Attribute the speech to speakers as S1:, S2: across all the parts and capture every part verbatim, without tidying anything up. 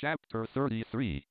S1: Chapter thirty-three.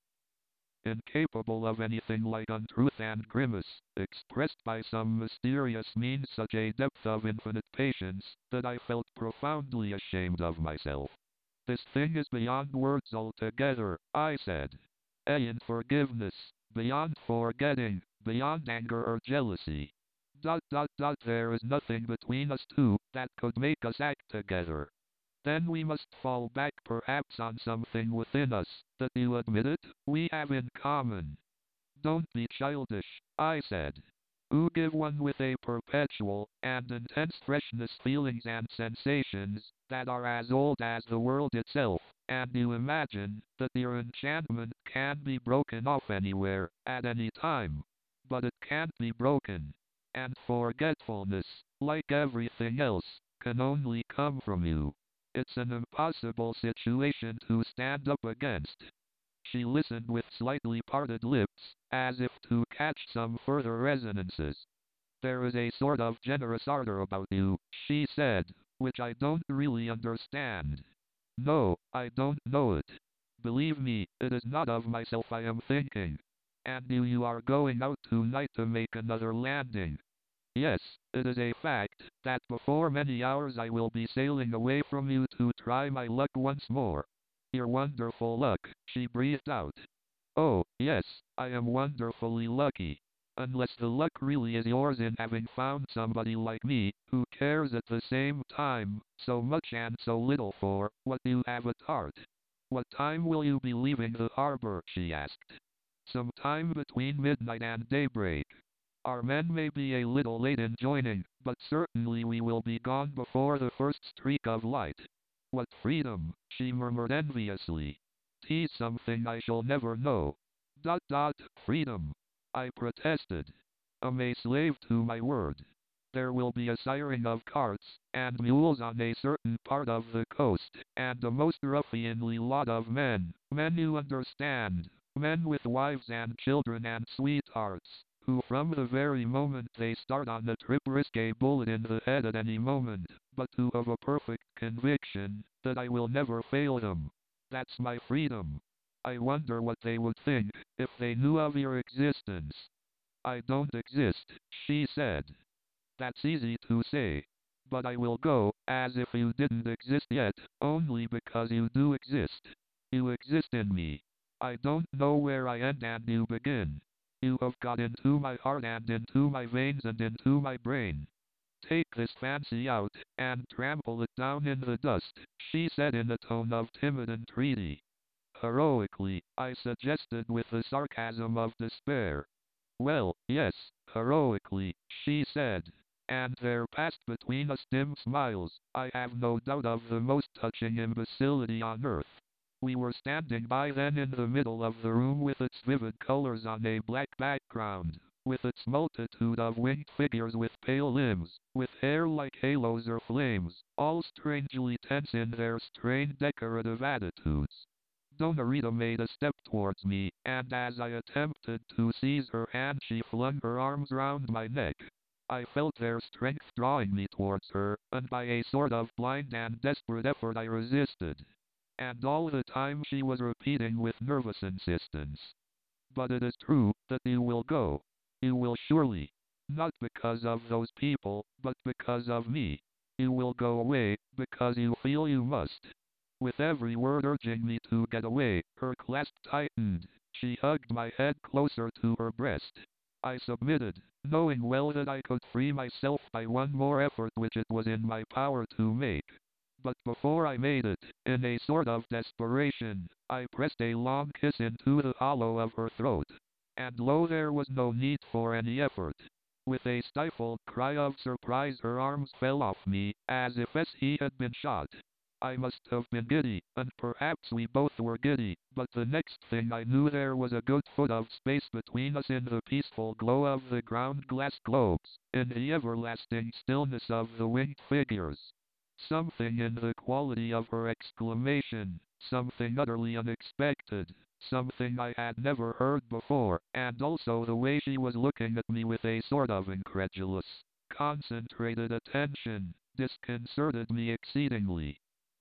S1: Incapable of anything like untruth and grimace, expressed by some mysterious means such a depth of infinite patience, that I felt profoundly ashamed of myself. This thing is beyond words altogether, I said. Beyond forgiveness, beyond forgetting, beyond anger or jealousy. Dot dot dot there is nothing between us two that could make us act together. Then we must fall back perhaps on something within us, that you admit it, we have in common. Don't be childish, I said. You give one with a perpetual and intense freshness feelings and sensations that are as old as the world itself, and you imagine that your enchantment can be broken off anywhere, at any time. But it can't be broken. And forgetfulness, like everything else, can only come from you. It's an impossible situation to stand up against. She listened with slightly parted lips, as if to catch some further resonances. There is a sort of generous ardor about you, she said, which I don't really understand. No, I don't know it. Believe me, it is not of myself I am thinking. And you, you are going out tonight to make another landing. Yes, it is a fact that before many hours I will be sailing away from you to try my luck once more. Your wonderful luck, she breathed out. Oh, yes, I am wonderfully lucky. Unless the luck really is yours in having found somebody like me, who cares at the same time, so much and so little for what you have at heart. What time will you be leaving the harbor, she asked. Some time between midnight and daybreak. Our men may be a little late in joining, but certainly we will be gone before the first streak of light. What freedom, she murmured enviously. Tis something I shall never know. Dot dot, freedom. I protested. I'm a slave to my word. There will be a siring of carts and mules on a certain part of the coast, and a most ruffianly lot of men, men you understand, men with wives and children and sweethearts, who from the very moment they start on the trip risk a bullet in the head at any moment, but who have a perfect conviction that I will never fail them. That's my freedom. I wonder what they would think if they knew of your existence. I don't exist, she said. That's easy to say. But I will go, as if you didn't exist yet, only because you do exist. You exist in me. I don't know where I end and you begin. You have got into my heart and into my veins and into my brain. Take this fancy out, and trample it down in the dust, she said in a tone of timid entreaty. Heroically, I suggested with the sarcasm of despair. Well, yes, heroically, she said. And there passed between us dim smiles, I have no doubt of the most touching imbecility on earth. We were standing by then in the middle of the room with its vivid colors on a black background, with its multitude of winged figures with pale limbs, with hair like halos or flames, all strangely tense in their strained decorative attitudes. Donna Rita made a step towards me, and as I attempted to seize her hand she flung her arms round my neck. I felt their strength drawing me towards her, and by a sort of blind and desperate effort I resisted. And all the time she was repeating with nervous insistence. But it is true that you will go. You will surely. Not because of those people, but because of me. You will go away, because you feel you must. With every word urging me to get away, her clasp tightened. She hugged my head closer to her breast. I submitted, knowing well that I could free myself by one more effort which it was in my power to make. But before I made it, in a sort of desperation, I pressed a long kiss into the hollow of her throat. And lo, there was no need for any effort. With a stifled cry of surprise her arms fell off me, as if as he had been shot. I must have been giddy, and perhaps we both were giddy, but the next thing I knew there was a good foot of space between us in the peaceful glow of the ground glass globes, in the everlasting stillness of the winged figures. Something in the quality of her exclamation, something utterly unexpected, something I had never heard before, and also the way she was looking at me with a sort of incredulous, concentrated attention, disconcerted me exceedingly.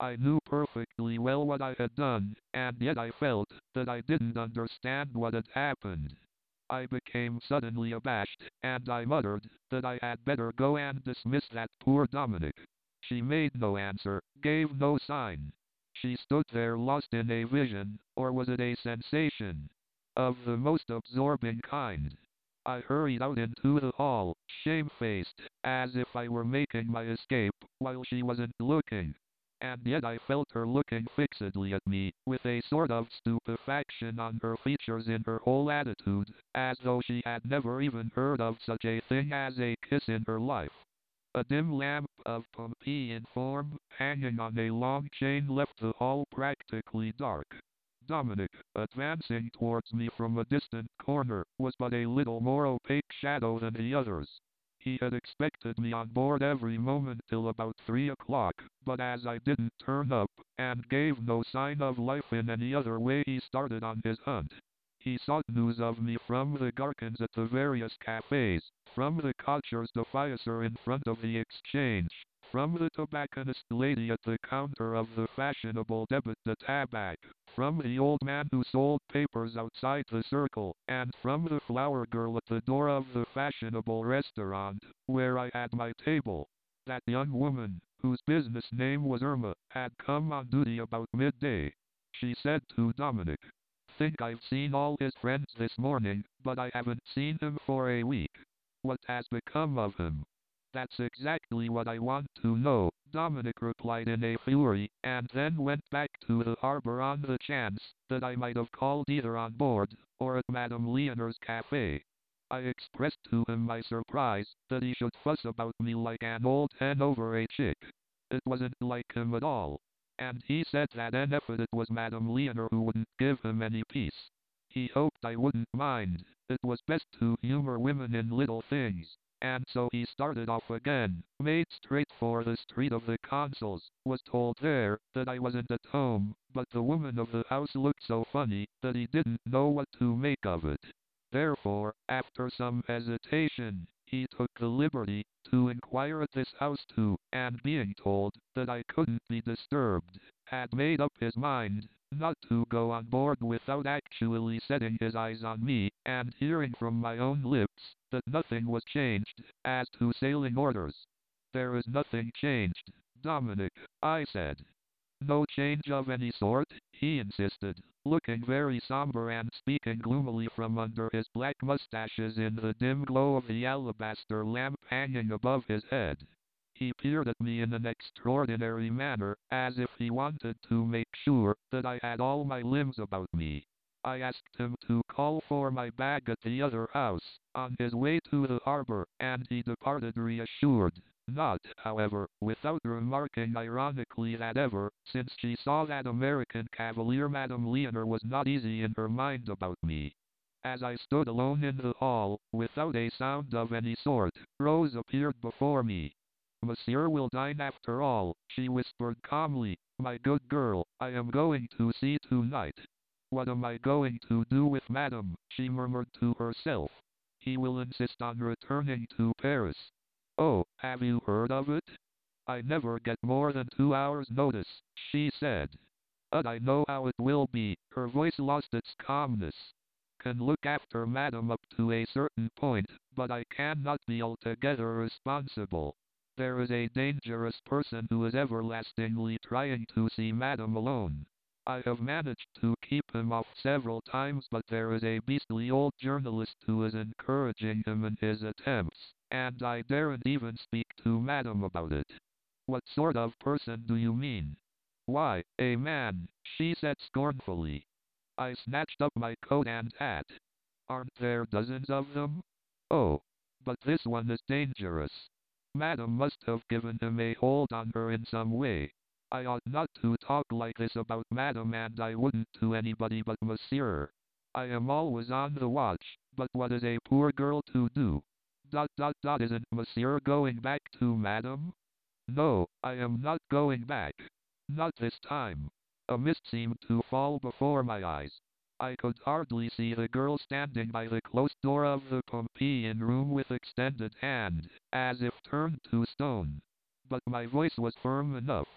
S1: I knew perfectly well what I had done, and yet I felt that I didn't understand what had happened. I became suddenly abashed, and I muttered that I had better go and dismiss that poor Dominic. She made no answer, gave no sign. She stood there lost in a vision, or was it a sensation? Of the most absorbing kind. I hurried out into the hall, shamefaced, as if I were making my escape, while she wasn't looking. And yet I felt her looking fixedly at me, with a sort of stupefaction on her features, in her whole attitude, as though she had never even heard of such a thing as a kiss in her life. A dim lamp of Pompeian form, hanging on a long chain, left the hall practically dark. Dominic, advancing towards me from a distant corner, was but a little more opaque shadow than the others. He had expected me on board every moment till about three o'clock, but as I didn't turn up, and gave no sign of life in any other way, he started on his hunt. He sought news of me from the Garkins at the various cafes, from the Kochers deficer in front of the Exchange, from the tobacconist lady at the counter of the fashionable Debit de Tabac, from the old man who sold papers outside the Circle, and from the flower girl at the door of the fashionable restaurant, where I had my table. That young woman, whose business name was Irma, had come on duty about midday. She said to Dominic, "Think I've seen all his friends this morning, but I haven't seen him for a week. What has become of him?" "That's exactly what I want to know," Dominic replied in a fury, and then went back to the harbor on the chance that I might have called either on board, or at Madame Leonor's cafe. I expressed to him my surprise that he should fuss about me like an old hen over a chick. It wasn't like him at all. And he said that N F it was Madame Leonor who wouldn't give him any peace. He hoped I wouldn't mind. It was best to humor women in little things. And so he started off again, made straight for the street of the consuls, was told there that I wasn't at home, but the woman of the house looked so funny that he didn't know what to make of it. Therefore, after some hesitation, he took the liberty to inquire at this house too, and being told that I couldn't be disturbed, had made up his mind not to go on board without actually setting his eyes on me, and hearing from my own lips that nothing was changed as to sailing orders. "There is nothing changed, Dominic," I said. "No change of any sort?" he insisted, looking very somber and speaking gloomily from under his black mustaches in the dim glow of the alabaster lamp hanging above his head. He peered at me in an extraordinary manner, as if he wanted to make sure that I had all my limbs about me. I asked him to call for my bag at the other house, on his way to the harbor, and he departed reassured. Not, however, without remarking ironically that ever since she saw that American cavalier, Madame Leonor was not easy in her mind about me. As I stood alone in the hall, without a sound of any sort, Rose appeared before me. "Monsieur will dine after all," she whispered calmly. "My good girl, I am going to sea tonight." "What am I going to do with Madame?" she murmured to herself. "He will insist on returning to Paris. Oh, have you heard of it? I never get more than two hours' notice," she said. "But I know how it will be." Her voice lost its calmness. "Can look after Madame up to a certain point, but I cannot be altogether responsible. There is a dangerous person who is everlastingly trying to see Madame alone. I have managed to keep him off several times, but there is a beastly old journalist who is encouraging him in his attempts, and I daren't even speak to Madame about it." "What sort of person do you mean?" "Why, a man," she said scornfully. I snatched up my coat and hat. "Aren't there dozens of them?" "Oh, but this one is dangerous. Madame must have given him a hold on her in some way. I ought not to talk like this about Madame, and I wouldn't to anybody but Monsieur. I am always on the watch, but what is a poor girl to do? Dot dot dot Isn't Monsieur going back to Madame?" "No, I am not going back. Not this time." A mist seemed to fall before my eyes. I could hardly see the girl standing by the closed door of the Pompeian room with extended hand, as if turned to stone. But my voice was firm enough.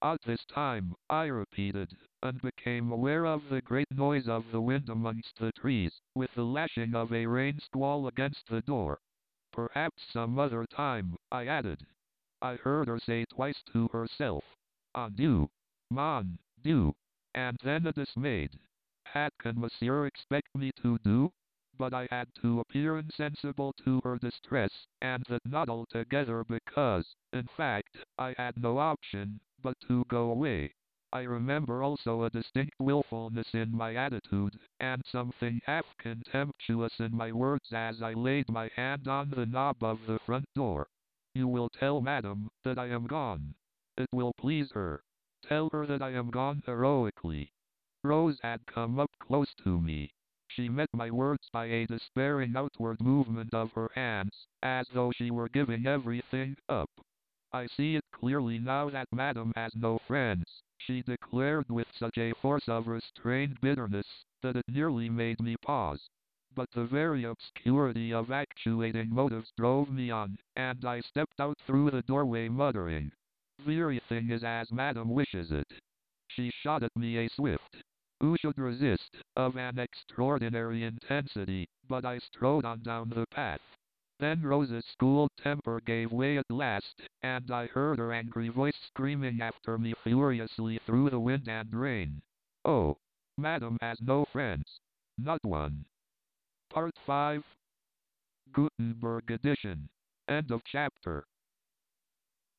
S1: At this time, I repeated, and became aware of the great noise of the wind amongst the trees, with the lashing of a rain squall against the door. Perhaps some other time, I added. I heard her say twice to herself, "Adieu, mon Dieu," and then a dismayed, "What can monsieur expect me to do?" But I had to appear insensible to her distress, and that not altogether because, in fact, I had no option but to go away. I remember also a distinct willfulness in my attitude, and something half contemptuous in my words as I laid my hand on the knob of the front door. "You will tell madam that I am gone. It will please her. Tell her that I am gone heroically." Rose had come up close to me. She met my words by a despairing outward movement of her hands, as though she were giving everything up. "I see it clearly now that madam has no friends," she declared with such a force of restrained bitterness, that it nearly made me pause. But the very obscurity of actuating motives drove me on, and I stepped out through the doorway muttering, "Everything is as madam wishes it." She shot at me a swift, who should resist, of an extraordinary intensity, but I strode on down the path. Then Rose's school temper gave way at last, and I heard her angry voice screaming after me furiously through the wind and rain. "Oh, madam has no friends. Not one." Part five. Gutenberg edition. End of chapter.